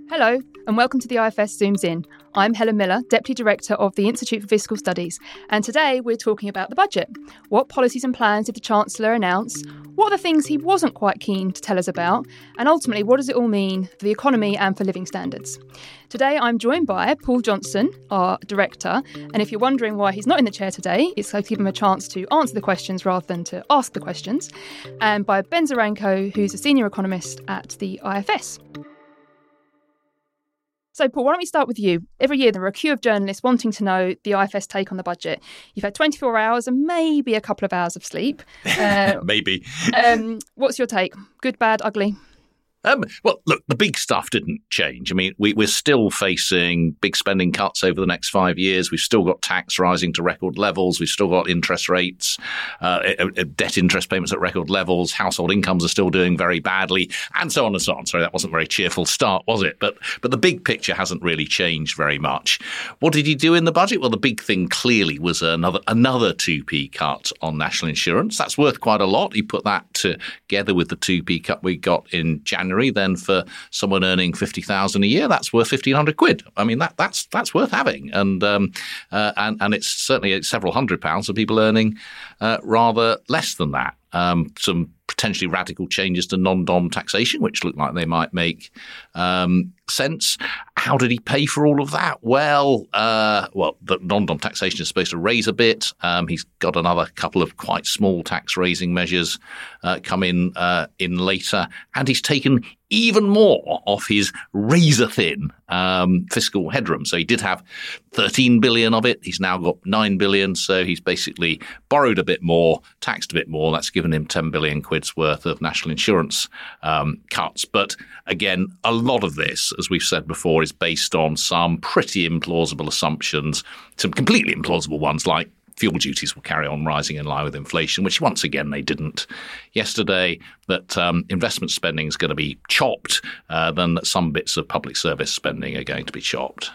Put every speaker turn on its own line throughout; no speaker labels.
Hello, and welcome to the IFS Zooms In. I'm Helen Miller, Deputy Director of the Institute for Fiscal Studies, and today we're talking about the budget. What policies and plans did the Chancellor announce? What are the things he wasn't quite keen to tell us about? And ultimately, what does it all mean for the economy and for living standards? Today, I'm joined by Paul Johnson, our Director, and if you're wondering why he's not in the chair today, it's to give him a chance to answer the questions rather than to ask the questions, and by Ben Zaranko, who's a Senior Economist at the IFS. So, Paul, why don't we start with you? Every year there are a queue of journalists wanting to know the IFS take on the budget. You've had 24 hours and maybe a couple of hours of sleep.
Maybe.
What's your take? Good, bad, ugly?
Well, look, the big stuff didn't change. I mean, we're still facing big spending cuts over the next 5 years. We've still got tax rising to record levels. We've still got interest rates, debt interest payments at record levels. Household incomes are still doing very badly, and so on and so on. Sorry, that wasn't a very cheerful start, was it? But the big picture hasn't really changed very much. What did he do in the budget? Well, the big thing clearly was another 2p cut on national insurance. That's worth quite a lot. He put that together with the 2p cut we got in January. Then for someone earning 50,000 a year, that's worth 1,500 quid. I mean, that's worth having, and it's certainly several £100 for people earning rather less than that. Some potentially radical changes to non-dom taxation, which look like they might make sense. How did he pay for all of that? Well, the non-dom taxation is supposed to raise a bit. He's got another couple of quite small tax-raising measures come in later, and he's taken even more off his razor-thin fiscal headroom. So he did have 13 billion of it. He's now got 9 billion. So he's basically borrowed a bit more, taxed a bit more. That's given him 10 billion quid's worth of national insurance cuts. But again, a lot of this, as we've said before, is based on some pretty implausible assumptions, some completely implausible ones like fuel duties will carry on rising in line with inflation, which once again they didn't yesterday, that investment spending is going to be chopped, then that some bits of public service spending are going to be chopped.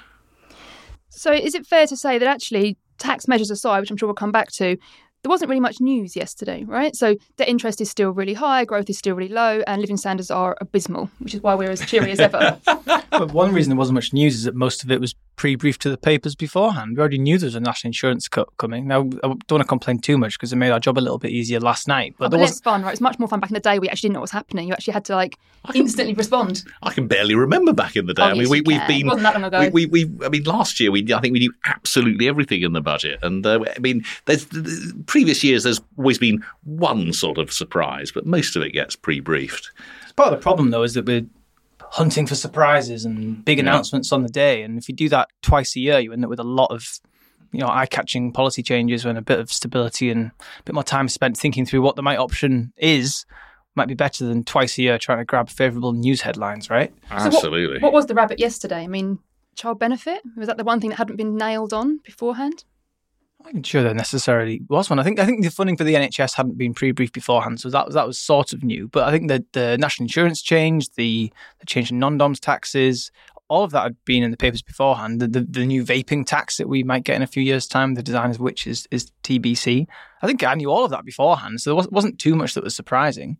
So is it fair to say that actually, tax measures aside, which I'm sure we'll come back to, there wasn't really much news yesterday, right? So debt interest is still really high, growth is still really low, and living standards are abysmal, which is why we're as cheery as ever.
But one reason there wasn't much news is that most of it was pre-briefed to the papers beforehand. We already knew there was a national insurance cut coming. Now, I don't want to complain too much because it made our job a little bit easier last night. But
it's fun, right? It's much more fun back in the day. We actually didn't know what was happening. You actually had to instantly respond.
I can barely remember back in the day.
I mean, we've been. It wasn't that long ago.
I mean, last year I think we knew absolutely everything in the budget, and I mean, there's previous years there's always been one sort of surprise, but most of it gets pre-briefed.
Part of the problem, though, is that we're hunting for surprises and big announcements on the day. And if you do that twice a year, you end up with a lot of eye-catching policy changes and a bit of stability and a bit more time spent thinking through what the right option is. Might be better than twice a year trying to grab favourable news headlines, right?
Absolutely.
So what was the rabbit yesterday? I mean, child benefit? Was that the one thing that hadn't been nailed on beforehand?
I'm not sure there necessarily was one. I think the funding for the NHS hadn't been pre-briefed beforehand, so that was sort of new. But I think that the national insurance change, the change in non-doms taxes, all of that had been in the papers beforehand. The new vaping tax that we might get in a few years' time, the design of which is TBC. I think I knew all of that beforehand, so there wasn't too much that was surprising.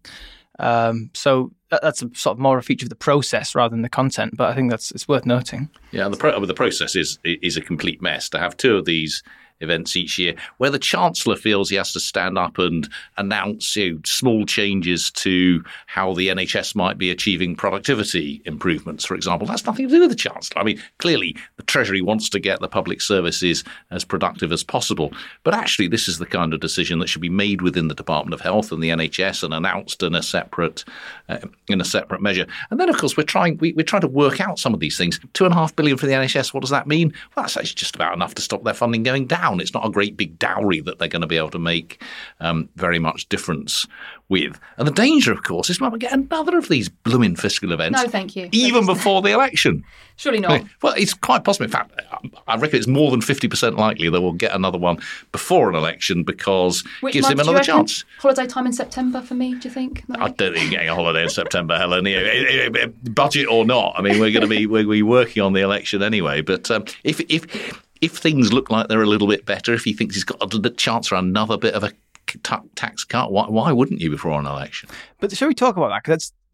So that's a sort of more a feature of the process rather than the content. But I think it's worth noting.
Yeah, the process is a complete mess. To have two of these events each year where the Chancellor feels he has to stand up and announce small changes to how the NHS might be achieving productivity improvements, for example. That's nothing to do with the Chancellor. I mean, clearly the Treasury wants to get the public services as productive as possible, but actually this is the kind of decision that should be made within the Department of Health and the NHS and announced in a separate measure. And then, of course, we're trying to work out some of these things. £2.5 billion for the NHS, what does that mean? Well, that's actually just about enough to stop their funding going down. It's not a great big dowry that they're going to be able to make very much difference with. And the danger, of course, is we might get another of these blooming fiscal events.
No, thank you.
Even before the election.
Surely not.
Well, it's quite possible. In fact, I reckon it's more than 50% likely that we'll get another one before an election because it gives him another chance.
Holiday time in September for me, do you think?
I don't think you're getting a holiday in September, Helen. Budget or not. I mean, we're going to be working on the election anyway. But if things look like they're a little bit better, if he thinks he's got a chance for another bit of a tax cut, why wouldn't you before an election?
But shall we talk about that? Because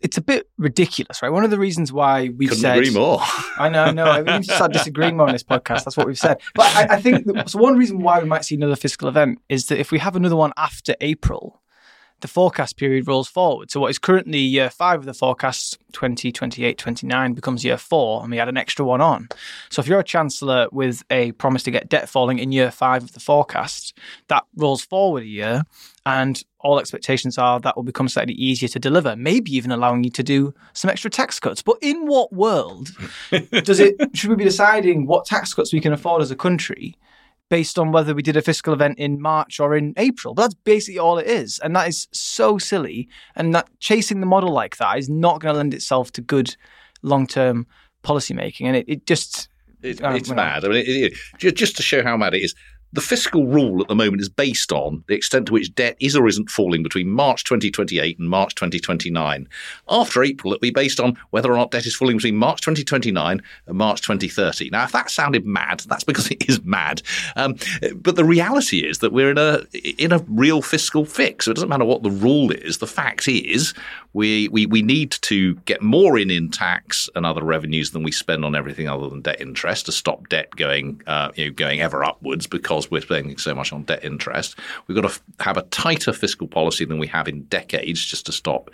it's a bit ridiculous, right? One of the reasons why we've
Couldn't
said...
agree more.
I know. We need to start disagreeing more on this podcast. That's what we've said. But I think... So one reason why we might see another fiscal event is that if we have another one after April, the forecast period rolls forward. So what is currently year 5 of the forecast, 2028-29, becomes year 4, and we add an extra one on. So if you're a chancellor with a promise to get debt falling in year 5 of the forecast, that rolls forward a year, and all expectations are that will become slightly easier to deliver, maybe even allowing you to do some extra tax cuts. But in what world should we be deciding what tax cuts we can afford as a country based on whether we did a fiscal event in March or in April? But that's basically all it is. And that is so silly. And that chasing the model like that is not going to lend itself to good long-term policy making. And it's
mad. I mean, just to show how mad it is, the fiscal rule at the moment is based on the extent to which debt is or isn't falling between March 2028 and March 2029. After April, it'll be based on whether or not debt is falling between March 2029 and March 2030. Now, if that sounded mad, that's because it is mad. But the reality is that we're in a real fiscal fix. So it doesn't matter what the rule is. The fact is we need to get more in tax and other revenues than we spend on everything other than debt interest to stop debt going ever upwards, because we're spending so much on debt interest. We've got to have a tighter fiscal policy than we have in decades just to stop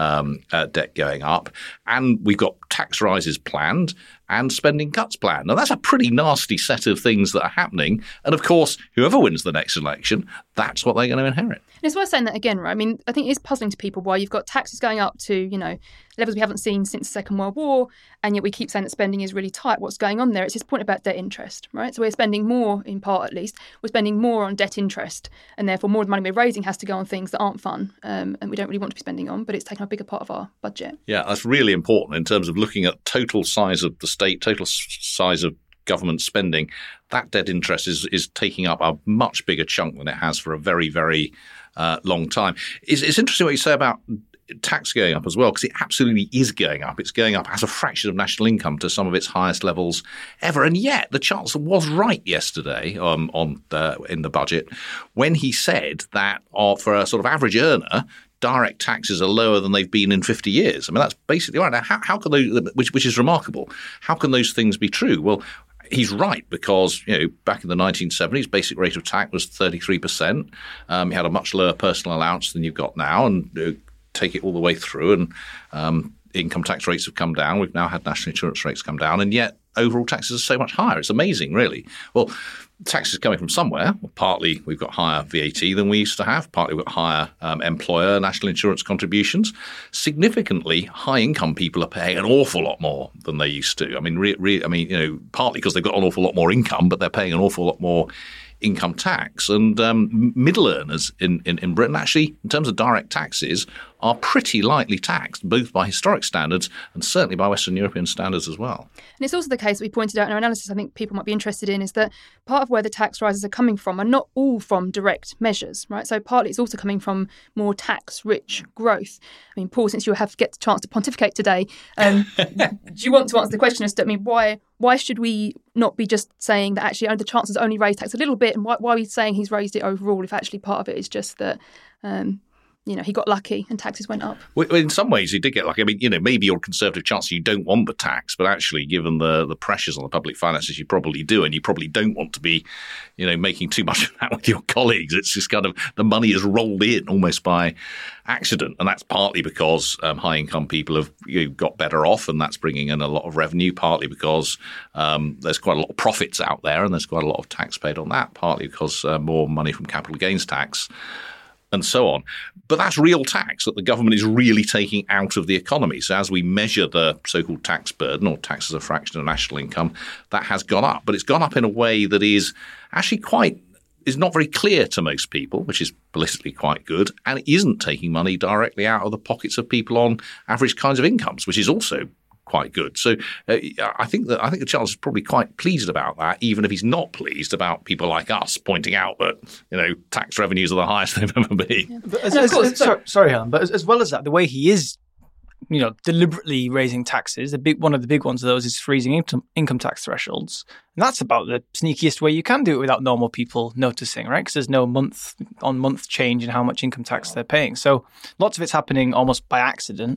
debt going up. And we've got tax rises planned and spending cuts planned. Now, that's a pretty nasty set of things that are happening. And of course, whoever wins the next election, that's what they're going to inherit.
And it's worth saying that again, right? I mean, I think it is puzzling to people why you've got taxes going up to, levels we haven't seen since the Second World War, and yet we keep saying that spending is really tight. What's going on there? It's this point about debt interest, right? So we're spending more, in part at least, we're spending more on debt interest, and therefore more of the money we're raising has to go on things that aren't fun, and we don't really want to be spending on, but it's taken a bigger part of our budget.
Yeah, that's really important in terms of looking at total size of the state, total size of government spending. That debt interest is taking up a much bigger chunk than it has for a very, very long time. It's interesting what you say about tax going up as well, because it absolutely is going up. It's going up as a fraction of national income to some of its highest levels ever. And yet the Chancellor was right yesterday in the budget when he said that for a sort of average earner, direct taxes are lower than they've been in 50 years. I mean, that's basically right. Now, how can those, which is remarkable, how can those things be true? Well, he's right, because back in the 1970s, basic rate of tax was 33%. You had a much lower personal allowance than you've got now, and take it all the way through, and income tax rates have come down. We've now had national insurance rates come down, and yet overall taxes are so much higher. It's amazing, really. Well, taxes coming from somewhere. Well, partly we've got higher VAT than we used to have. Partly we've got higher employer national insurance contributions. Significantly, high-income people are paying an awful lot more than they used to. I mean, partly because they've got an awful lot more income, but they're paying an awful lot more income tax. And middle earners in Britain, actually, in terms of direct taxes, are pretty lightly taxed, both by historic standards and certainly by Western European standards as well.
And it's also the case that we pointed out in our analysis, I think people might be interested in, is that part of where the tax rises are coming from are not all from direct measures, right? So partly it's also coming from more tax-rich growth. I mean, Paul, since you have to get the chance to pontificate today, do you want to answer the question as to, why should we not be just saying that actually the Chancellor's only raised tax a little bit, and why are we saying he's raised it overall if actually part of it is just that he got lucky and taxes went up?
Well, in some ways, he did get lucky. I mean, maybe you're a Conservative Chancellor, you don't want the tax, but actually, given the pressures on the public finances, you probably do, and you probably don't want to be, making too much of that with your colleagues. It's just kind of the money is rolled in almost by accident, and that's partly because high-income people have got better off, and that's bringing in a lot of revenue. Partly because there's quite a lot of profits out there, and there's quite a lot of tax paid on that. Partly because more money from capital gains tax, and so on. But that's real tax that the government is really taking out of the economy. So as we measure the so-called tax burden, or tax as a fraction of national income, that has gone up. But it's gone up in a way that is actually is not very clear to most people, which is politically quite good, and it isn't taking money directly out of the pockets of people on average kinds of incomes, which is also quite good. So I think the Chancellor is probably quite pleased about that, even if he's not pleased about people like us pointing out that tax revenues are the highest they've ever been.
Yeah. Sorry, Helen, but as well as that, the way he is, deliberately raising taxes, one of the big ones of those is freezing income tax thresholds, and that's about the sneakiest way you can do it without normal people noticing, right? Because there's no month-on-month change in how much income tax they're paying. So lots of it's happening almost by accident.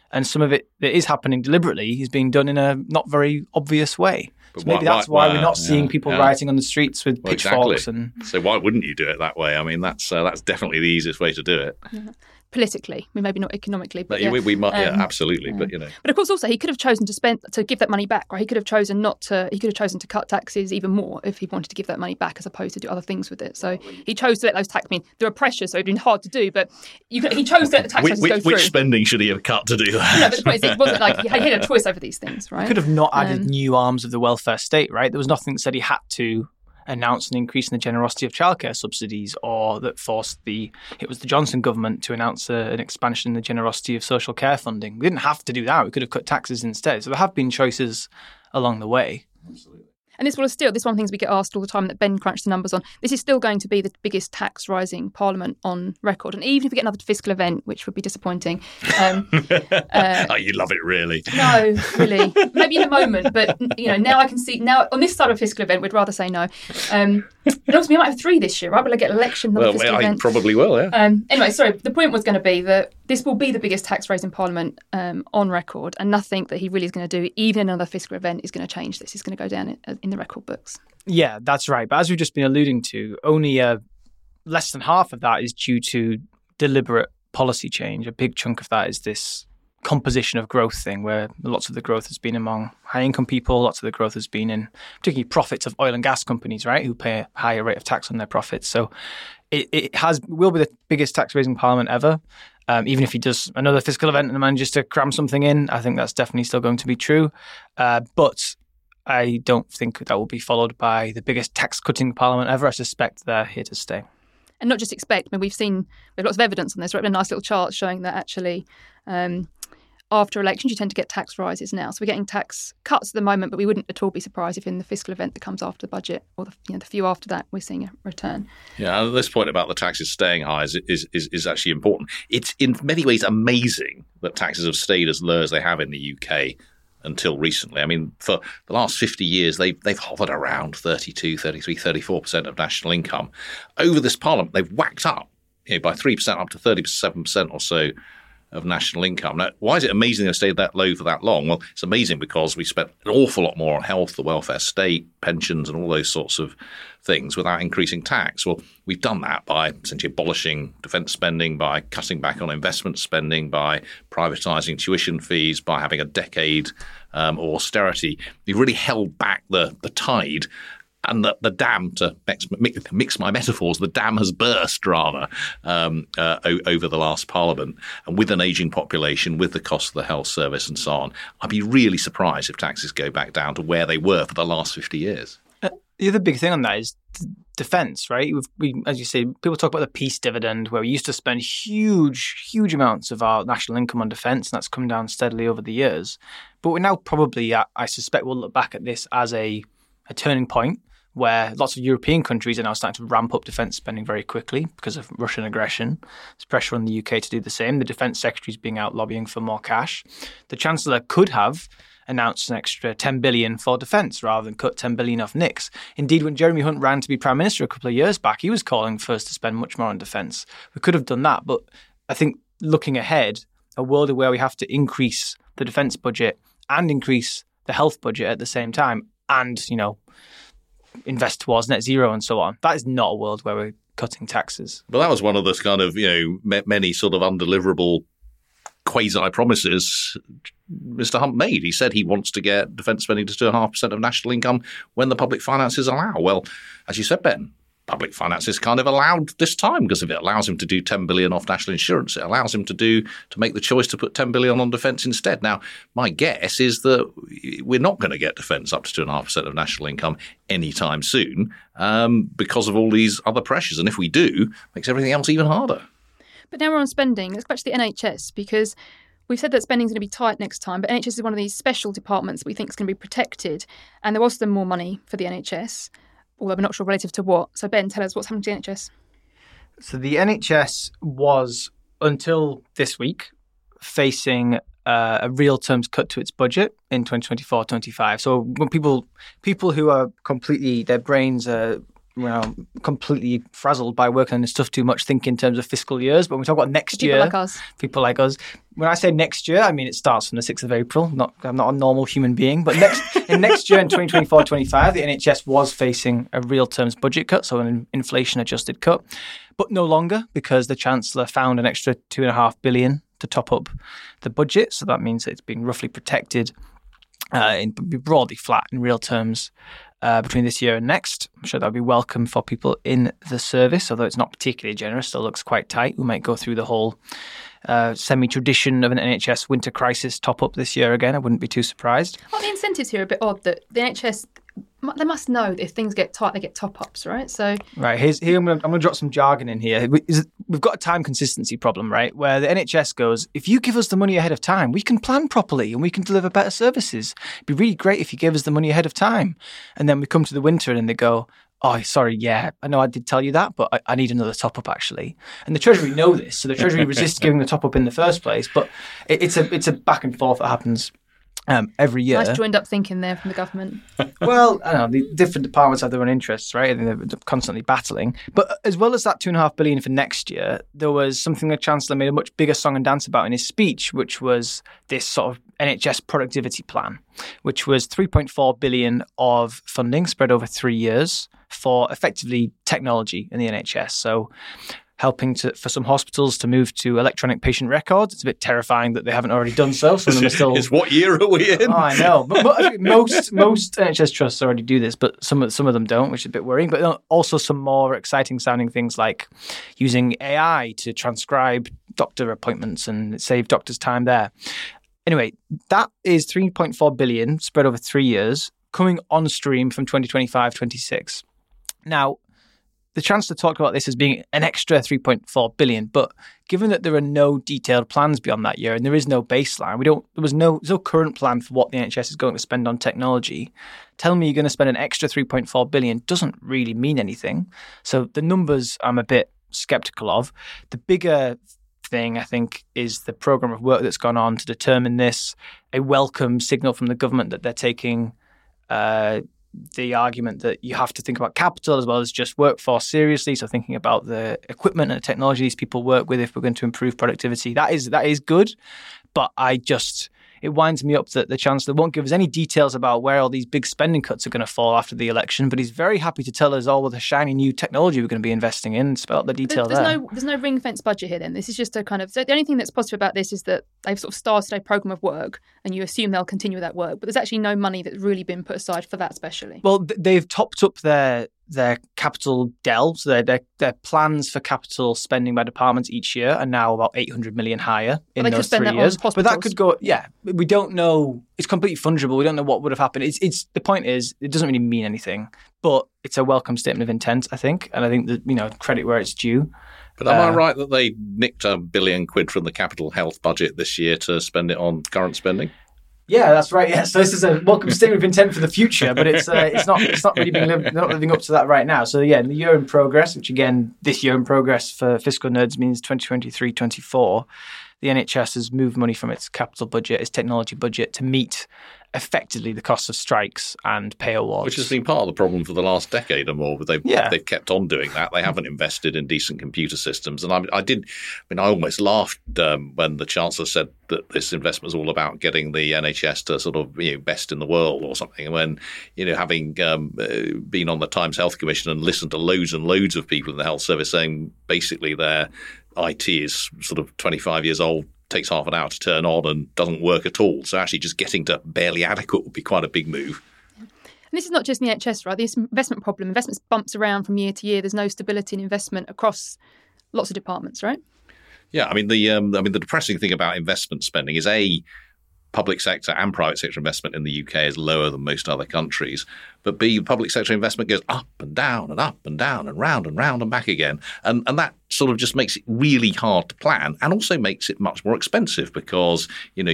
And some of it that is happening deliberately is being done in a not very obvious way. So maybe that's why we're not seeing people rioting on the streets with pitchforks.
Exactly. So why wouldn't you do it that way? I mean, that's definitely the easiest way to do it.
Yeah. Politically, I mean, maybe not economically, but
we might, absolutely. But
but of course, also he could have chosen to give that money back, right? He could have chosen to cut taxes even more if he wanted to give that money back, as opposed to do other things with it. So he chose to let those tax. I mean, there are pressures, so it'd been hard to do, but he chose to let the tax go through.
Which spending should he have cut to do that?
No, but the point is, it wasn't like he had a choice over these things, right?
He could have not added new arms of the welfare state, right? There was nothing that said he had to announce an increase in the generosity of childcare subsidies, or that forced it was the Johnson government to announce an expansion in the generosity of social care funding. We didn't have to do that. We could have cut taxes instead. So there have been choices along the way.
Absolutely. And this one of the things we get asked all the time that Ben crunched the numbers on. This is still going to be the biggest tax rising parliament on record. And even if we get another fiscal event, which would be disappointing.
You love it, really?
No, really. Maybe in a moment, but now I can see. Now on this side of a fiscal event, we'd rather say no. But also, we might have 3 this year, right? Will I get an election?
I probably will, yeah.
Anyway, sorry. The point was going to be that this will be the biggest tax raising parliament on record, and nothing that he really is going to do, even another fiscal event, is going to change this. It's going to go down in the record books.
Yeah, that's right. But as we've just been alluding to, only less than half of that is due to deliberate policy change. A big chunk of that is this composition of growth thing, where lots of the growth has been among high-income people, lots of the growth has been in particularly profits of oil and gas companies, right, who pay a higher rate of tax on their profits. So it will be the biggest tax-raising parliament ever. Even if he does another fiscal event and manages to cram something in, I think that's definitely still going to be true. But I don't think that will be followed by the biggest tax-cutting parliament ever. I suspect they're here to stay.
And not just expect. I mean, we have lots of evidence on this. Right? A nice little chart showing that actually after elections, you tend to get tax rises now. So we're getting tax cuts at the moment, but we wouldn't at all be surprised if in the fiscal event that comes after the budget, or the few after that, we're seeing a return.
Yeah, and this point about the taxes staying high is actually important. It's in many ways amazing that taxes have stayed as low as they have in the UK until recently. I mean, for the last 50 years, they've hovered around 32, 33, 34% of national income. Over this parliament, they've whacked up by 3% up to 37% or so of national income. Now, why is it amazing they've stayed that low for that long? Well, it's amazing because we spent an awful lot more on health, the welfare state, pensions, and all those sorts of things without increasing tax. Well, we've done that by essentially abolishing defence spending, by cutting back on investment spending, by privatising tuition fees, by having a decade of austerity. We've really held back the tide. And the dam, to mix my metaphors, the dam has burst, rather, over the last parliament. And with an ageing population, with the cost of the health service and so on, I'd be really surprised if taxes go back down to where they were for the last 50 years.
The other big thing on that is defence, right? We, as you say, people talk about the peace dividend, where we used to spend huge amounts of our national income on defence, and that's come down steadily over the years. But we're now probably, I suspect, we'll look back at this as a turning point, where lots of European countries are now starting to ramp up defence spending very quickly because of Russian aggression. There's pressure on the UK to do the same. The Defence Secretary is being out lobbying for more cash. The Chancellor could have announced an extra 10 billion for defence rather than cut 10 billion off NICs. Indeed, when Jeremy Hunt ran to be Prime Minister a couple of years back, he was calling for us to spend much more on defence. We could have done that, but I think looking ahead, a world where we have to increase the defence budget and increase the health budget at the same time and, invest towards net zero and so on. That is not a world where we're cutting taxes.
But that was one of those kind of, many sort of undeliverable quasi-promises Mr. Hunt made. He said he wants to get defence spending to 2.5% of national income when the public finances allow. Well, as you said, Ben, public finances kind of allowed this time, because if it allows him to do 10 billion off national insurance, it allows him to make the choice to put 10 billion on defence instead. Now, my guess is that we're not going to get defence up to 2.5% of national income anytime soon because of all these other pressures. And if we do, it makes everything else even harder.
But now we're on spending. Let's go back to the NHS, because we've said that spending's going to be tight next time, but NHS is one of these special departments that we think is going to be protected. And there was some more money for the NHS, although we're not sure relative to what. So Ben, tell us what's happening to the NHS.
So the NHS was, until this week, facing a real terms cut to its budget in 2024-25. So when people who are completely, their brains are completely frazzled by working on this stuff too much, think in terms of fiscal years. But when we talk about next year, people like us, when I say next year, I mean it starts from the 6th of April. I'm not a normal human being. But next year in 2024-25, the NHS was facing a real terms budget cut, so an inflation-adjusted cut. But no longer, because the Chancellor found an extra $2.5 billion to top up the budget. So that means that it's being roughly protected and be broadly flat in real terms between this year and next. I'm sure that'll be welcome for people in the service, although it's not particularly generous, still looks quite tight. We might go through the whole semi-tradition of an NHS winter crisis top-up this year again. I wouldn't be too surprised.
Well, the incentives here are a bit odd that the NHS, they must know that if things get tight, they get top-ups, right? So
right, here I'm going to drop some jargon in here. We've got a time consistency problem, right, where the NHS goes, if you give us the money ahead of time, we can plan properly and we can deliver better services. It'd be really great if you give us the money ahead of time. And then we come to the winter and they go, oh, sorry, yeah, I know I did tell you that, but I need another top-up, actually. And the Treasury know this, so the Treasury resists giving the top-up in the first place, but it's a back and forth that happens every year.
Nice joined up thinking there from the government.
Well, I don't know, the different departments have their own interests, right? And they're constantly battling. But as well as that $2.5 billion for next year, there was something the Chancellor made a much bigger song and dance about in his speech, which was this sort of NHS productivity plan, which was $3.4 billion of funding spread over 3 years for effectively technology in the NHS. So helping for some hospitals to move to electronic patient records. It's a bit terrifying that they haven't already done so. Some of them are still.
It's what year are we in?
Oh, I know. But most NHS trusts already do this, but some of them don't, which is a bit worrying. But also some more exciting sounding things like using AI to transcribe doctor appointments and save doctors' time there. Anyway, that is $3.4 billion spread over 3 years, coming on stream from 2025-26. Now, the Chancellor talked about this as being an extra $3.4 billion, but given that there are no detailed plans beyond that year and there is no baseline, there's no current plan for what the NHS is going to spend on technology. Telling me you're going to spend an extra $3.4 billion doesn't really mean anything. So the numbers I'm a bit sceptical of. The bigger thing, I think, is the programme of work that's gone on to determine this, a welcome signal from the government that they're taking the argument that you have to think about capital as well as just workforce seriously. So thinking about the equipment and the technology these people work with if we're going to improve productivity, that is good. But it winds me up that the Chancellor won't give us any details about where all these big spending cuts are going to fall after the election, but he's very happy to tell us all of the shiny new technology we're going to be investing in and spell out the detail
there's no ring-fence budget here then. This is just a kind of... So the only thing that's positive about this is that they've sort of started a programme of work and you assume they'll continue that work, but there's actually no money that's really been put aside for that specially.
Well, they've topped up their capital DEL, so their plans for capital spending by departments each year are now about $800 million higher in those 3 years. But that could go, we don't know. It's completely fungible. We don't know what would have happened. The point is, it doesn't really mean anything, but it's a welcome statement of intent, I think. And I think that, credit where it's due.
But am I right that they nicked £1 billion from the capital health budget this year to spend it on current spending?
Yeah, that's right. Yeah, so this is a welcome statement of intent for the future, but it's not really they're not living up to that right now. So yeah, the year in progress, which again, this year in progress for fiscal nerds means 2023-24, the NHS has moved money from its capital budget, its technology budget, to meet effectively the costs of strikes and pay awards. Which
has been part of the problem for the last decade or more. They've kept on doing that. They haven't invested in decent computer systems. And I almost laughed when the Chancellor said that this investment was all about getting the NHS to sort of best in the world or something. And when, having been on the Times Health Commission and listened to loads and loads of people in the health service saying basically their IT is sort of 25 years old, takes half an hour to turn on and doesn't work at all. So actually just getting to barely adequate would be quite a big move.
And this is not just in the NHS, right? This investment problem, investments bumps around from year to year. There's no stability in investment across lots of departments, right?
Yeah, I mean the depressing thing about investment spending is public sector and private sector investment in the UK is lower than most other countries. But B, public sector investment goes up and down and up and down and round and back again. And that sort of just makes it really hard to plan and also makes it much more expensive because,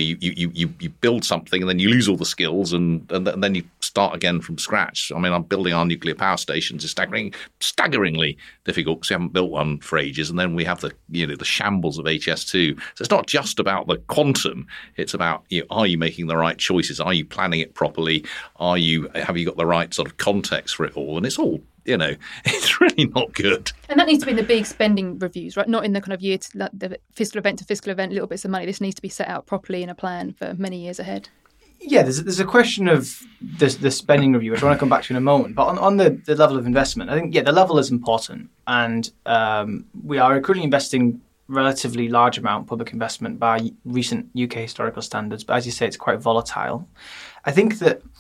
you build something and then you lose all the skills and then you start again from scratch. I mean, I'm building our nuclear power stations is staggeringly difficult because we haven't built one for ages. And then we have the shambles of HS2. So it's not just about the quantum. It's about, are you making the right choices? Are you planning it properly? Have you got the right sort of context for it all? And it's all it's really not good.
And that needs to be in the big spending reviews, right? Not in the kind of the fiscal event to fiscal event, little bits of money. This needs to be set out properly in a plan for many years ahead.
Yeah, there's a question of the spending review, which I want to come back to in a moment. But on the level of investment, I think, the level is important. And we are currently investing relatively large amount public investment by recent UK historical standards. But as you say, it's quite volatile. I think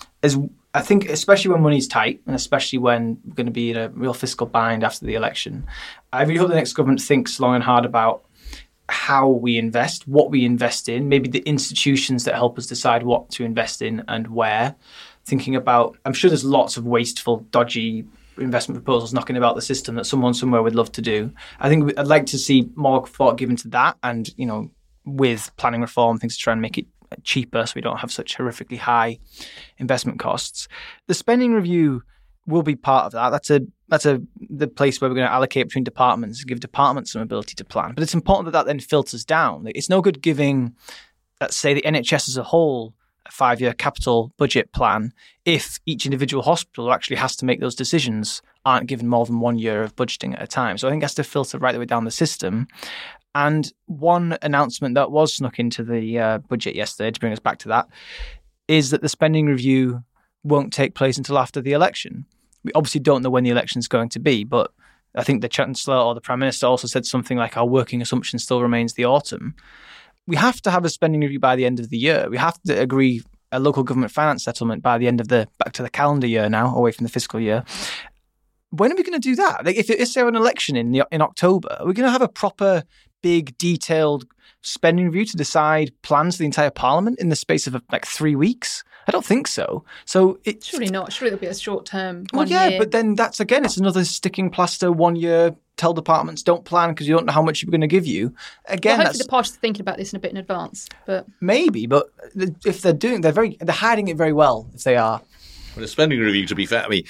especially when money's tight, and especially when we're going to be in a real fiscal bind after the election, I really hope the next government thinks long and hard about how we invest, what we invest in, maybe the institutions that help us decide what to invest in and where. Thinking about, I'm sure there's lots of wasteful, dodgy investment proposals knocking about the system that someone somewhere would love to do. I think I'd like to see more thought given to that, and with planning reform, things to try and make it cheaper so we don't have such horrifically high investment costs. The spending review will be part of that. That's the place where we're going to allocate between departments and give departments some ability to plan. But it's important that then filters down. It's no good giving, let's say, the NHS as a whole a 5-year capital budget plan if each individual hospital who actually has to make those decisions aren't given more than 1 year of budgeting at a time. So I think it has to filter right the way down the system. And one announcement that was snuck into the budget yesterday, to bring us back to that, is that the spending review won't take place until after the election. We obviously don't know when the election is going to be, but I think the Chancellor or the Prime Minister also said something like our working assumption still remains the autumn. We have to have a spending review by the end of the year. We have to agree a local government finance settlement by the end of back to the calendar year now, away from the fiscal year. When are we going to do that? Like, if it's an election in October, are we going to have a proper, big, detailed spending review to decide plans for the entire Parliament in the space of 3 weeks? I don't think so. So it's
surely not. Surely there'll be a short term.
Well, yeah, but then it's another sticking plaster 1 year. Tell departments don't plan because you don't know how much you're going to give you. Again,
hopefully the parties are thinking about this in a bit in advance. But
maybe, but if they're hiding it very well. If they are.
Well, a spending review, to be fair, I mean,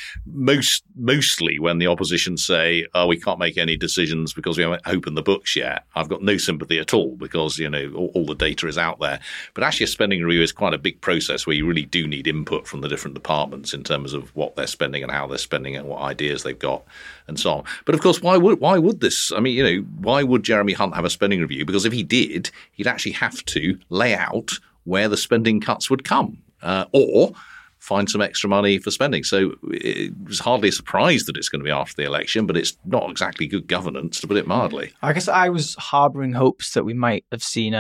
mostly when the opposition say, we can't make any decisions because we haven't opened the books yet, I've got no sympathy at all because, all the data is out there. But actually a spending review is quite a big process where you really do need input from the different departments in terms of what they're spending and how they're spending it and what ideas they've got and so on. But of course, why would this? I mean, why would Jeremy Hunt have a spending review? Because if he did, he'd actually have to lay out where the spending cuts would come or find some extra money for spending. So it was hardly a surprise that it's going to be after the election, but it's not exactly good governance, to put it mildly.
I guess I was harbouring hopes that we might have seen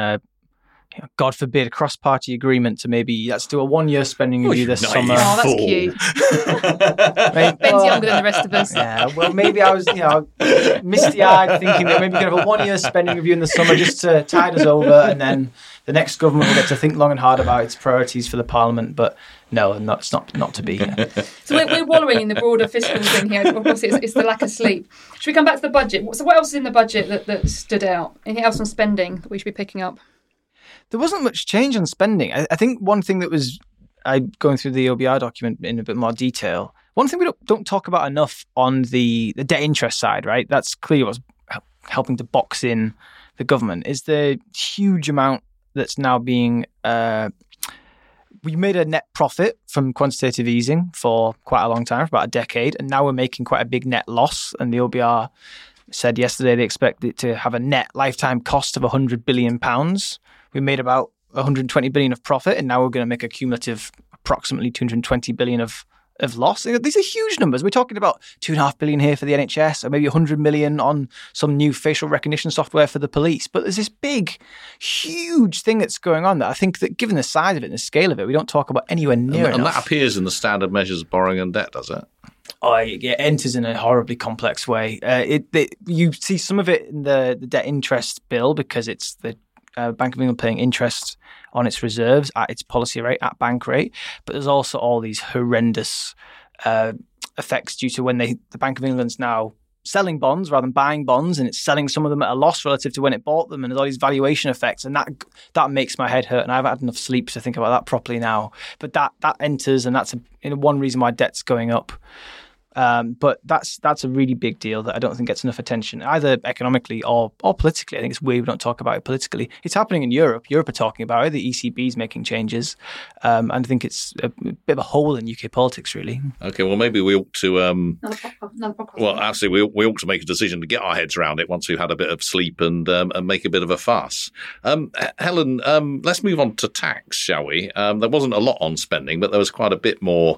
God forbid, a cross-party agreement to maybe let's do a 1 year spending review this summer.
Oh, that's cute. Ben's younger than the rest of us.
Yeah, well, maybe I was, misty-eyed thinking that maybe we could have a 1 year spending review in the summer just to tide us over, and then the next government will get to think long and hard about its priorities for the Parliament. But no, it's not to be.
So we're wallowing in the broader fiscal thing here. Obviously, it's the lack of sleep. Should we come back to the budget? So what else is in the budget that stood out? Anything else on spending that we should be picking up?
There wasn't much change on spending. I think one thing that was, going through the OBR document in a bit more detail, one thing we don't talk about enough on the debt interest side, right? That's clearly what's helping to box in the government, is the huge amount that's now being... we made a net profit from quantitative easing for quite a long time, for about a decade, and now we're making quite a big net loss. And the OBR said yesterday they expect it to have a net lifetime cost of £100 billion. We made about 120 billion of profit, and now we're going to make a cumulative approximately 220 billion of loss. These are huge numbers. We're talking about 2.5 billion here for the NHS, or maybe 100 million on some new facial recognition software for the police. But there's this big, huge thing that's going on that I think that, given the size of it and the scale of it, we don't talk about anywhere near enough.
And that appears in the standard measures of borrowing and debt, does it?
Oh, it enters in a horribly complex way. You see some of it in the debt interest bill because it's the Bank of England paying interest on its reserves at its policy rate, at bank rate. But there's also all these horrendous effects due to when the Bank of England's now selling bonds rather than buying bonds, and it's selling some of them at a loss relative to when it bought them, and there's all these valuation effects, and that makes my head hurt, and I haven't had enough sleep to think about that properly now. But that enters, and that's one reason why debt's going up. But that's a really big deal that I don't think gets enough attention, either economically or politically. I think it's weird we don't talk about it politically. It's happening in Europe. Europe are talking about it. The ECB is making changes. And I think it's a bit of a hole in UK politics, really.
Okay, well, maybe we ought to...
Another podcast.
Well, absolutely. We ought to make a decision to get our heads around it once we've had a bit of sleep and make a bit of a fuss. Helen, let's move on to tax, shall we? There wasn't a lot on spending, but there was quite a bit more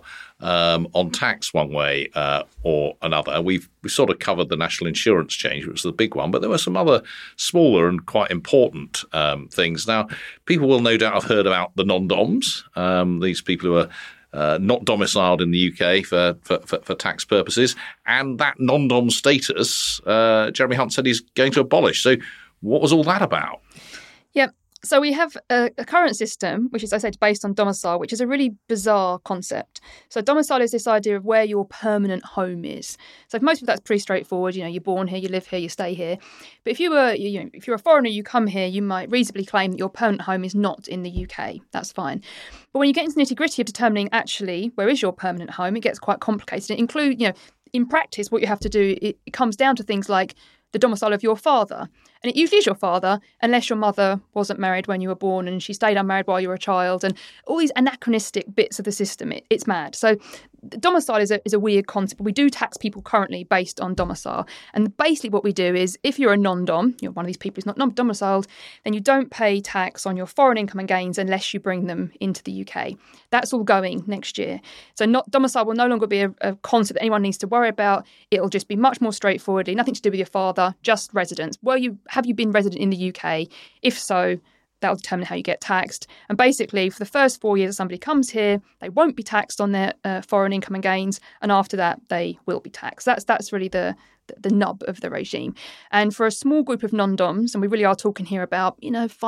on tax one way or another. We've sort of covered the national insurance change, which was the big one, but there were some other smaller and quite important things. Now, people will no doubt have heard about the non-doms, these people who are not domiciled in the UK for tax purposes, and that non-dom status, Jeremy Hunt said he's going to abolish. So what was all that about?
Yep. So we have a current system, which is, as I said, based on domicile, which is a really bizarre concept. So domicile is this idea of where your permanent home is. So for most people, that's pretty straightforward. You know, you're born here, you live here, you stay here. But if you're a foreigner, you come here, you might reasonably claim that your permanent home is not in the UK. That's fine. But when you get into the nitty-gritty of determining actually where is your permanent home, it gets quite complicated. It includes, in practice, what you have to do, it comes down to things like the domicile of your father. And it usually is your father, unless your mother wasn't married when you were born and she stayed unmarried while you were a child, and all these anachronistic bits of the system. It's mad. So domicile is a weird concept, but we do tax people currently based on domicile. And basically what we do is if you're a non-dom, you're one of these people who's not domiciled, then you don't pay tax on your foreign income and gains unless you bring them into the UK. That's all going next year. So domicile will no longer be a concept that anyone needs to worry about. It'll just be much more straightforwardly, nothing to do with your father, just residence. Have you been resident in the UK? If so, that'll determine how you get taxed. And basically, for the first 4 years that somebody comes here, they won't be taxed on their foreign income and gains. And after that, they will be taxed. That's really the nub of the regime. And for a small group of non-doms, and we really are talking here about,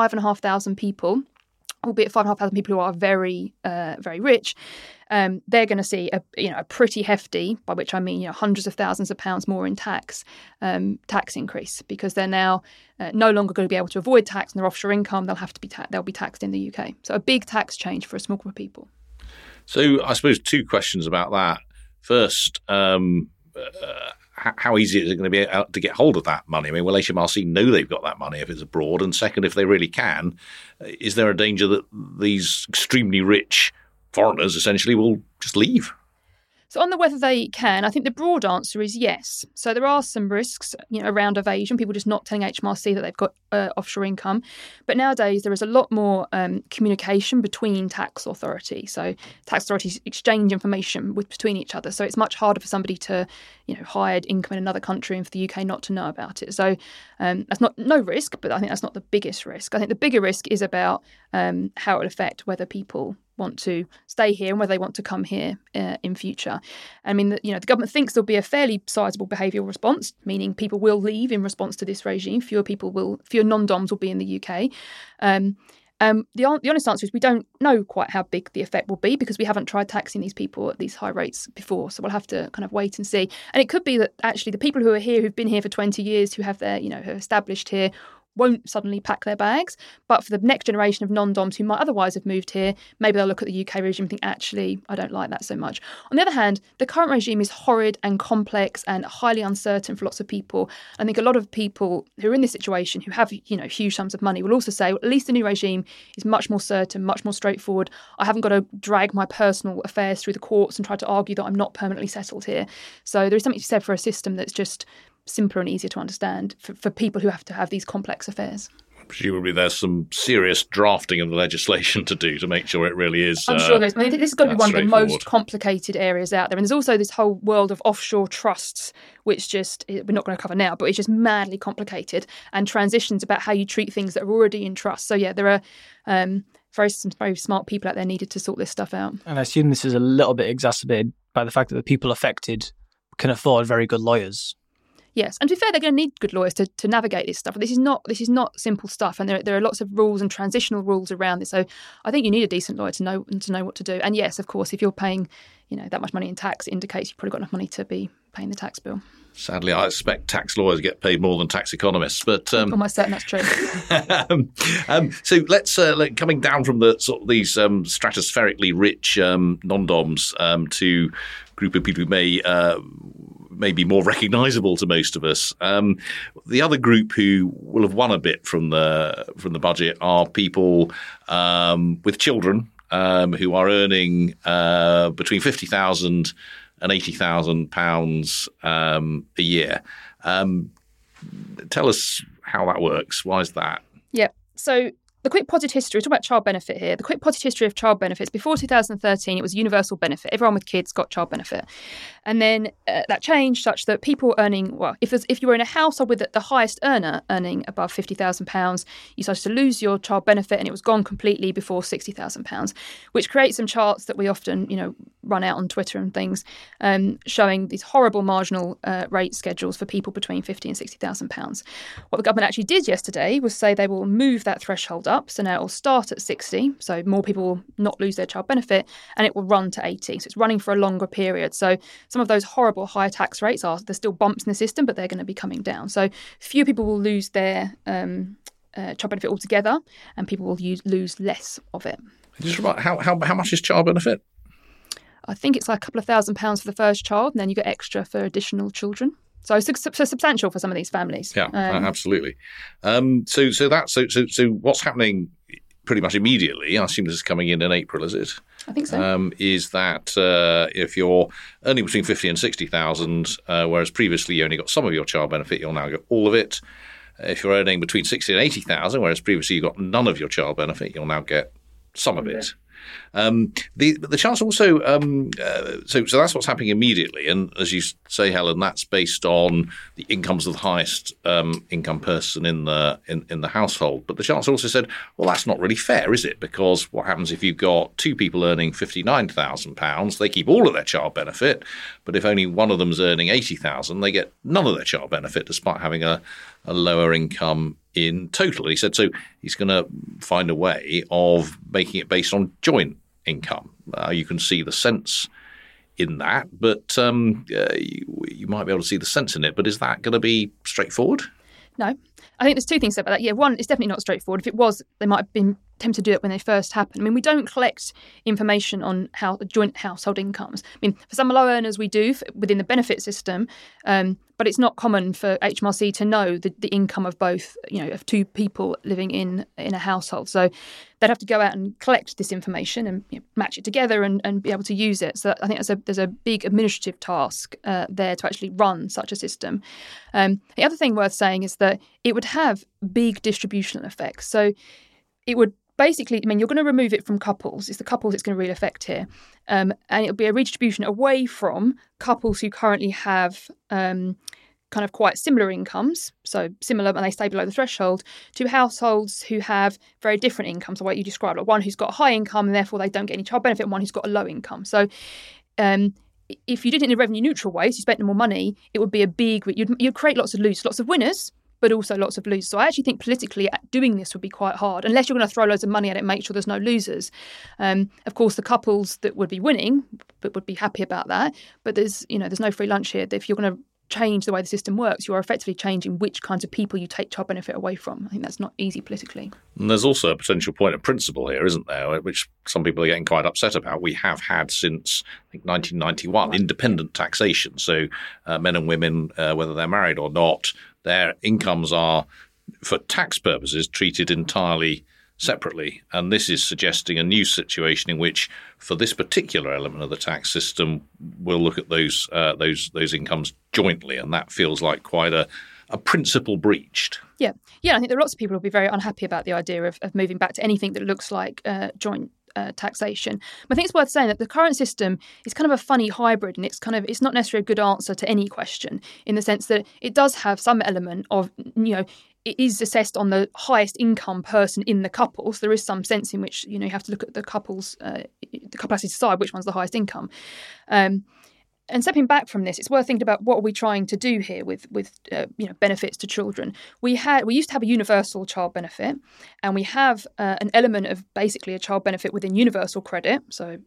5,500 people, albeit 5,500 people who are very, very rich, they're going to see a pretty hefty, by which I mean hundreds of thousands of pounds more in tax increase, because they're now no longer going to be able to avoid tax on their offshore income. They'll have to they'll be taxed in the UK. So a big tax change for a small group of people.
So I suppose two questions about that. First, how easy is it going to be to get hold of that money? I mean, will HMRC know they've got that money if it's abroad? And second, if they really can, is there a danger that these extremely rich foreigners essentially will just leave?
So on the whether they can, I think the broad answer is yes. So there are some risks around evasion, people just not telling HMRC that they've got offshore income. But nowadays there is a lot more communication between tax authorities. So tax authorities exchange information between each other. So it's much harder for somebody to hide income in another country and for the UK not to know about it. So that's no risk, but I think that's not the biggest risk. I think the bigger risk is about how it will affect whether people want to stay here and whether they want to come here in future. I mean, the government thinks there'll be a fairly sizable behavioural response, meaning people will leave in response to this regime. Fewer non-doms will be in the UK. The honest answer is we don't know quite how big the effect will be because we haven't tried taxing these people at these high rates before. So we'll have to kind of wait and see. And it could be that actually the people who are here, who've been here for 20 years, who have their, who are established here, won't suddenly pack their bags. But for the next generation of non-doms who might otherwise have moved here, maybe they'll look at the UK regime and think, actually, I don't like that so much. On the other hand, the current regime is horrid and complex and highly uncertain for lots of people. I think a lot of people who are in this situation, who have, huge sums of money, will also say, well, at least the new regime is much more certain, much more straightforward. I haven't got to drag my personal affairs through the courts and try to argue that I'm not permanently settled here. So there is something to be said for a system that's just simpler and easier to understand for people who have to have these complex affairs.
Presumably there's some serious drafting of the legislation to do to make sure it really is.
I'm sure there's. I think this is going to be one of the most complicated areas out there. And there's also this whole world of offshore trusts, which we're not going to cover now, but it's just madly complicated, and transitions about how you treat things that are already in trust. So yeah, there are some very smart people out there needed to sort this stuff out.
And I assume this is a little bit exacerbated by the fact that the people affected can afford very good lawyers.
Yes, and to be fair, they're going to need good lawyers to navigate this stuff. This is not simple stuff, and there are lots of rules and transitional rules around this. So I think you need a decent lawyer to know what to do. And yes, of course, if you're paying that much money in tax, it indicates you've probably got enough money to be paying the tax bill.
Sadly, I expect tax lawyers get paid more than tax economists, but
I'm almost certain that's true.
So let's coming down from the sort of these stratospherically rich non-doms to a group of people who may be more recognisable to most of us. The other group who will have won a bit from the budget are people with children who are earning between £50,000 and £80,000 a year. Tell us how that works. Why is that?
Yeah. So the quick potted history, we're talking about child benefit here. The quick potted history of child benefits, before 2013, it was universal benefit. Everyone with kids got child benefit. And then that changed such that people earning, if you were in a household with the highest earner earning above £50,000, you started to lose your child benefit, and it was gone completely before £60,000, which creates some charts that we often, run out on Twitter and things, showing these horrible marginal rate schedules for people between £50,000 and £60,000. What the government actually did yesterday was say they will move that threshold up. So now it will start at 60, so more people will not lose their child benefit, and it will run to 80. So it's running for a longer period. So some of those horrible high tax rates there's still bumps in the system, but they're going to be coming down. So few people will lose their child benefit altogether, and people will lose less of it.
Just about how much is child benefit?
I think it's like a couple of £1,000s for the first child, and then you get extra for additional children. So it's substantial for some of these families.
Yeah, absolutely. So what's happening pretty much immediately, I assume this is coming in April, is it?
I think so.
Is that if you're earning between 50 and 60,000, whereas previously you only got some of your child benefit, you'll now get all of it. If you're earning between 60 and 80,000, whereas previously you got none of your child benefit, you'll now get some of it. The chance also, so that's what's happening immediately, and as you say, Helen, that's based on the incomes of the highest income person in the household. But the chance also said, well, that's not really fair, is it? Because what happens if you've got two people earning £59,000? They keep all of their child benefit, but if only one of them's earning £80,000, they get none of their child benefit, despite having a lower income in total. He said so he's going to find a way of making it based on joint income. You can see the sense in that, but you might be able to see the sense in it. But is that going to be straightforward?
No. I think there's two things about that. Yeah, one, it's definitely not straightforward. If it was, they might have been tempted to do it when they first happened. I mean, we don't collect information on how joint household incomes. I mean, for some low earners, we do within the benefit system, but it's not common for HMRC to know the income of both, of two people living in a household. So they'd have to go out and collect this information and match it together and be able to use it. So I think there's a big administrative task there to actually run such a system. The other thing worth saying is that it would have big distributional effects. So it would basically, you're going to remove it from couples. It's the couples it's going to really affect here. And it'll be a redistribution away from couples who currently have kind of quite similar incomes, so similar and they stay below the threshold, to households who have very different incomes, the way you described, like one who's got a high income and therefore they don't get any child benefit, and one who's got a low income. So if you did it in a revenue neutral way, so you spent more money, it would be a big, you'd create lots of losers, lots of winners, but also lots of losers. So I actually think politically doing this would be quite hard, unless you're going to throw loads of money at it and make sure there's no losers. Of course, the couples that would be winning would be happy about that, but there's no free lunch here. If you're going to change the way the system works, you are effectively changing which kinds of people you take child benefit away from. I think that's not easy politically.
And there's also a potential point of principle here, isn't there, which some people are getting quite upset about. We have had since, I think, 1991, independent taxation. So men and women, whether they're married or not, their incomes are, for tax purposes, treated entirely separately. And this is suggesting a new situation in which, for this particular element of the tax system, we'll look at those incomes jointly. And that feels like quite a principle breached. Yeah,
I think there are lots of people who will be very unhappy about the idea of moving back to anything that looks like joint taxation. But I think it's worth saying that the current system is kind of a funny hybrid, and it's not necessarily a good answer to any question, in the sense that it does have some element of, it is assessed on the highest income person in the couple. So there is some sense in which, you have to look at the couples, the couple has to decide which one's the highest income. And stepping back from this, it's worth thinking about what are we trying to do here with benefits to children. We used to have a universal child benefit, and we have an element of basically a child benefit within universal credit. So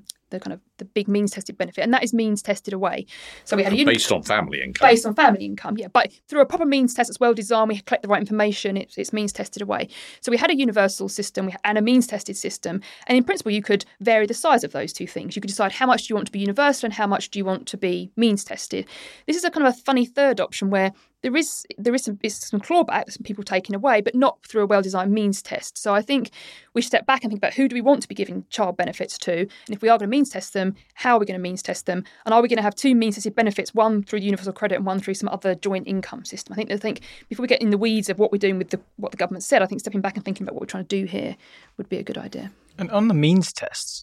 the big means tested benefit, and that is means tested away. So we had
based on family income.
Based on family income, yeah. But through a proper means test that's well designed, we collect the right information. It's means tested away. So we had a universal system and a means tested system, and in principle, you could vary the size of those two things. You could decide how much do you want to be universal and how much do you want to be means tested. This is a kind of a funny third option where there is some clawback, some people taken away, but not through a well-designed means test. So I think we should step back and think about who do we want to be giving child benefits to, and if we are going to means test them, how are we going to means test them, and are we going to have two means tested benefits, one through universal credit and one through some other joint income system? I think before we get in the weeds of what we're doing with what the government said, I think stepping back and thinking about what we're trying to do here would be a good idea.
And on the means tests,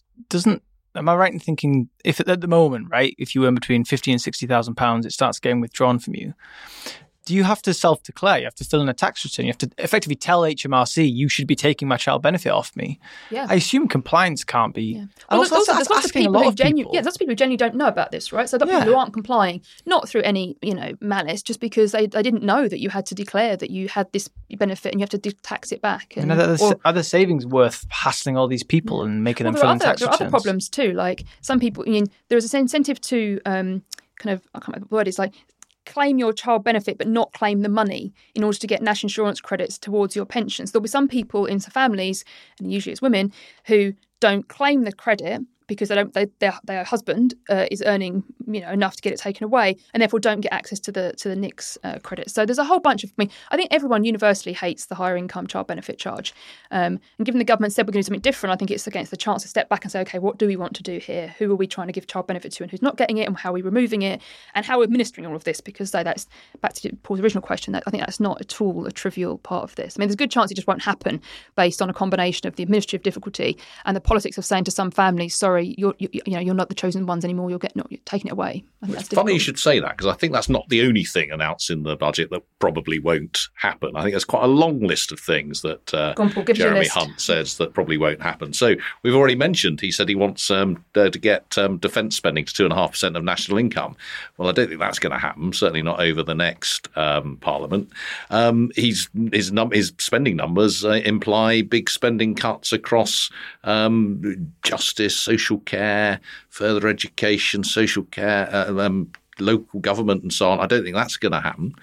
am I right in thinking if at the moment, right, if you earn between £50,000 and £60,000, it starts getting withdrawn from you? Do you have to self-declare? You have to fill in a tax return. You have to effectively tell HMRC, you should be taking my child benefit off me.
Yeah.
I assume compliance can't be.
Yeah. Well, there's lots of people who genuinely don't know about this, right? So the people who aren't complying, not through any malice, just because they didn't know that you had to declare that you had this benefit and you have to tax it back.
And are the savings worth hassling all these people and making them fill in tax returns?
There are other problems too. Like some people, there is an incentive to I can't remember the word is like, claim your child benefit but not claim the money in order to get national insurance credits towards your pensions. There'll be some people in some families, and usually it's women, who don't claim the credit because their husband is earning enough to get it taken away, and therefore don't get access to the NICS credit. So there's a whole bunch of. I think everyone universally hates the higher income child benefit charge. And given the government said we're going to do something different, I think it's against the chance to step back and say, okay, what do we want to do here? Who are we trying to give child benefit to, and who's not getting it, and how are we removing it, and how we're administering all of this? Because that's back to Paul's original question. I think that's not at all a trivial part of this. There's a good chance it just won't happen based on a combination of the administrative difficulty and the politics of saying to some families, sorry, you're not the chosen ones anymore. You're taking it away. I think that's
funny you should say that, because I think that's not the only thing announced in the budget that probably won't happen. I think there's quite a long list of things that Jeremy Hunt says that probably won't happen. So we've already mentioned, he said he wants to get defence spending to 2.5% of national income. Well, I don't think that's going to happen, certainly not over the next Parliament. His spending numbers imply big spending cuts across justice, social care, further education, social care, local government and so on. I don't think that's going to happen.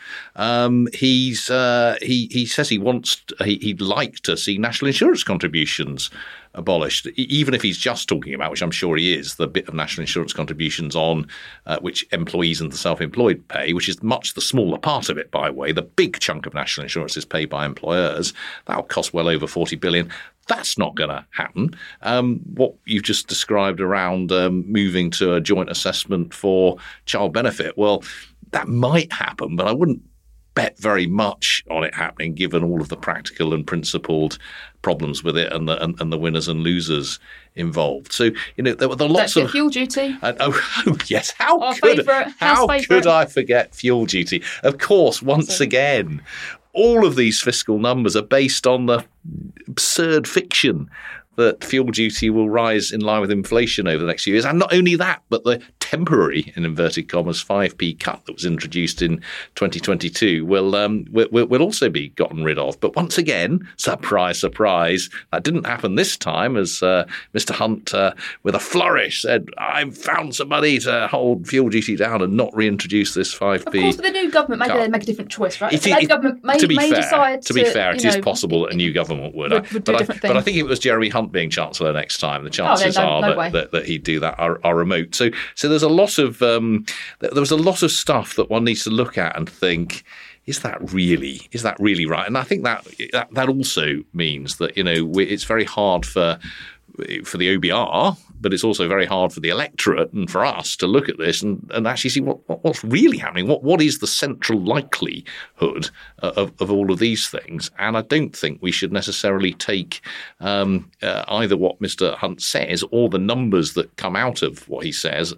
He says he'd like to see national insurance contributions abolished, even if he's just talking about, which I'm sure he is, the bit of national insurance contributions on which employees and the self-employed pay, which is much the smaller part of it, by the way. The big chunk of national insurance is paid by employers. That'll cost well over 40 billion. That's not going to happen. What you've just described around moving to a joint assessment for child benefit, well, that might happen, but I wouldn't bet very much on it happening, given all of the practical and principled problems with it and the winners and losers involved. So there were lots of
fuel duty.
Oh
yes, how could I forget fuel duty? Of course, once again, all of these fiscal numbers are based on the absurd fiction that fuel duty will rise in line with inflation over the next few years. And not only that, but the temporary, in inverted commas, 5p cut that was introduced in 2022 will also be gotten rid of. But once again, surprise, surprise, that didn't happen this time, as Mr. Hunt, with a flourish, said, I've found somebody to hold fuel duty down and not reintroduce this 5p.
Of course, with the new government, maybe they'd make a different choice, right?
To be fair, it is possible a new government would do a different thing. But I think if it was Jeremy Hunt being Chancellor next time, the chances are that he'd do that are remote. So there's a lot of there was a lot of stuff that one needs to look at and think, is that really right? And I think that also means that it's very hard for the OBR, but it's also very hard for the electorate and for us to look at this and actually see what's really happening. What is the central likelihood of all of these things? And I don't think we should necessarily take either what Mr. Hunt says or the numbers that come out of what he says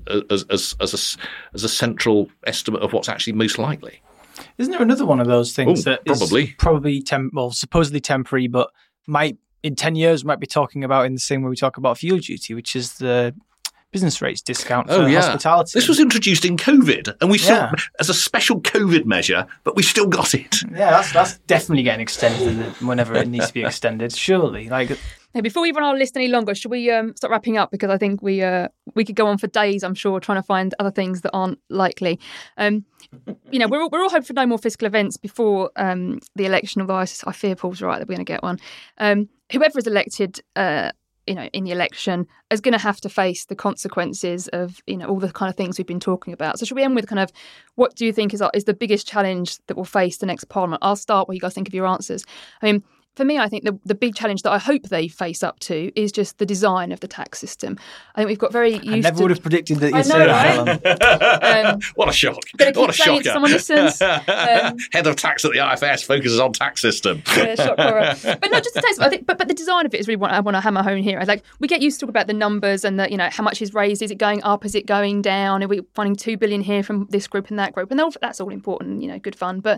as a central estimate of what's actually most likely.
Isn't there another one of those things that
probably
is probably supposedly temporary, but might in 10 years might be talking about in the same way we talk about fuel duty, which is the business rates discount for hospitality.
This was introduced in COVID, and we still, as a special COVID measure, but we still got it.
Yeah, that's definitely getting extended whenever it needs to be extended, surely.
Now, before we run our list any longer, should we start wrapping up? Because I think we could go on for days, I'm sure, trying to find other things that aren't likely. We're all hoping for no more fiscal events before the election, although I fear Paul's right that we're going to get one. Whoever is elected, in the election is going to have to face the consequences of, all the kind of things we've been talking about. So should we end with kind of what do you think is the biggest challenge that will face the next Parliament? I'll start where you guys think of your answers. I mean, for me, I think the big challenge that I hope they face up to is just the design of the tax system. I think we've got very used to... I
never would have predicted that you'd say that.
What a shock.
What a shocker. Someone listens.
Head of tax at the IFS focuses on tax system.
Yeah, shock horror. But no, just to say, I think, but the design of it is really what I want to hammer home here. We get used to talk about the numbers and how much is raised. Is it going up? Is it going down? Are we finding 2 billion here from this group and that group? And that's all important, good fun. But,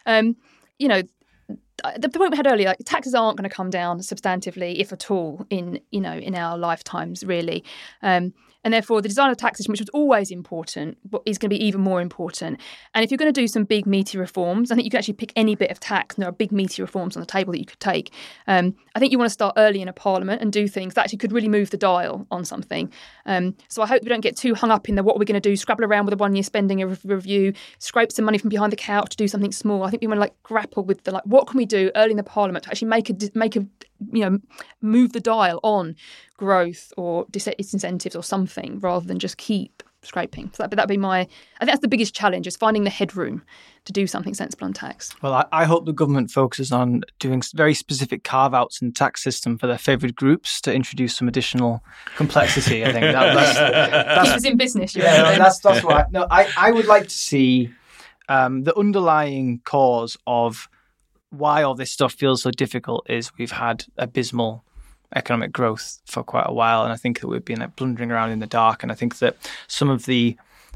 the point we had earlier, taxes aren't going to come down substantively, if at all, in our lifetimes, really. And therefore, the design of the tax system, which was always important, is going to be even more important. And if you're going to do some big meaty reforms, I think you can actually pick any bit of tax, and there are big meaty reforms on the table that you could take. I think you want to start early in a parliament and do things that actually could really move the dial on something. So I hope we don't get too hung up in what we're going to do, scrabble around with a one-year spending review, scrape some money from behind the couch to do something small. I think we want to grapple with what can we do early in the parliament to actually make a move the dial on growth or disincentives or something, rather than just keep scraping. So that'd be I think that's the biggest challenge, is finding the headroom to do something sensible on tax.
Well, I hope the government focuses on doing very specific carve-outs in the tax system for their favoured groups to introduce some additional complexity. I think that's
keep us in business.
That's right. No, I would like to see the underlying cause of why all this stuff feels so difficult is we've had abysmal economic growth for quite a while, and I think that we've been blundering around in the dark. And I think that some of the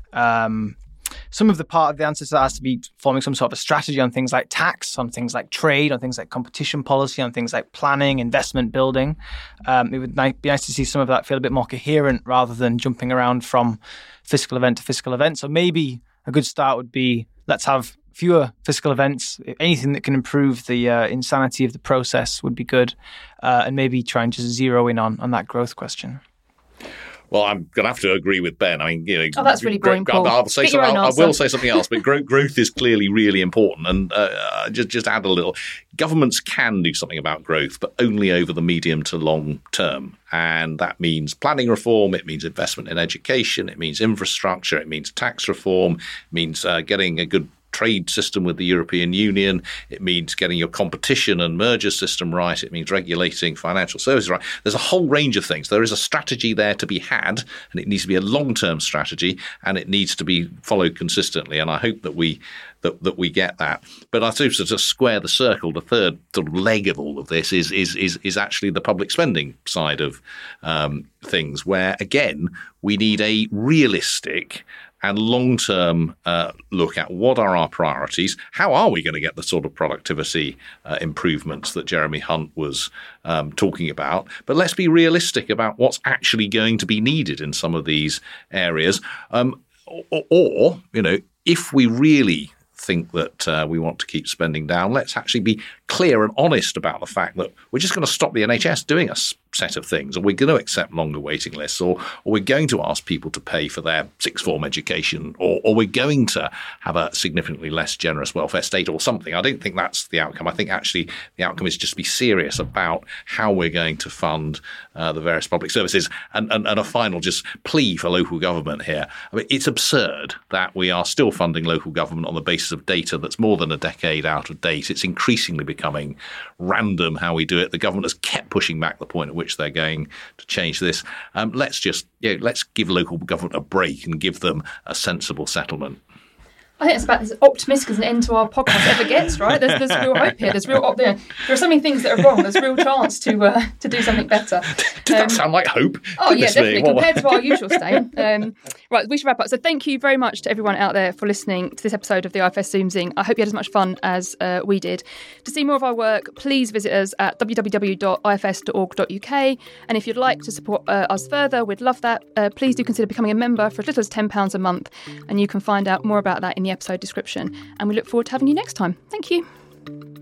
part of the answer to that has to be forming some sort of a strategy on things like tax, on things like trade, on things like competition policy, on things like planning, investment building. It would be nice to see some of that feel a bit more coherent rather than jumping around from fiscal event to fiscal event. So maybe a good start would be, let's have fewer fiscal events. Anything that can improve the insanity of the process would be good, and maybe try and just zero in on that growth question.
Well, I'm going to have to agree with Ben. I mean,
that's really boring, Paul.
I will say something else, but growth is clearly really important. And just add a little. Governments can do something about growth, but only over the medium to long term. And that means planning reform. It means investment in education. It means infrastructure. It means tax reform. It means getting a good trade system with the European Union. It means getting your competition and merger system right. It means regulating financial services right. There's a whole range of things. There is a strategy there to be had, and it needs to be a long-term strategy, and it needs to be followed consistently. And I hope that we get that. But I suppose to square the circle, the third sort of leg of all of this is actually the public spending side of things, where again we need a realistic and long-term look at what are our priorities, how are we going to get the sort of productivity improvements that Jeremy Hunt was talking about. But let's be realistic about what's actually going to be needed in some of these areas. Or if we really think that we want to keep spending down, let's actually be clear and honest about the fact that we're just going to stop the NHS doing a set of things, or we're going to accept longer waiting lists, or we're going to ask people to pay for their sixth form education, or we're going to have a significantly less generous welfare state or something. I don't think that's the outcome. I think actually the outcome is just be serious about how we're going to fund the various public services. And a final just plea for local government here. I mean, it's absurd that we are still funding local government on the basis of data that's more than a decade out of date. It's increasingly becoming random how we do it. The government has kept pushing back the point at which they're going to change this. Let's give local government a break and give them a sensible settlement.
I think it's about as optimistic as an end to our podcast ever gets, right? There's real hope here. There are so many things that are wrong. There's real chance to do something better.
Did that sound like hope?
Oh, yeah, definitely. Compared to our usual state. Right, we should wrap up. So thank you very much to everyone out there for listening to this episode of the IFS Zooms In. I hope you had as much fun as we did. To see more of our work, please visit us at www.ifs.org.uk. And if you'd like to support us further, we'd love that. Please do consider becoming a member for as little as £10 a month. And you can find out more about that in the episode description. And we look forward to having you next time. Thank you.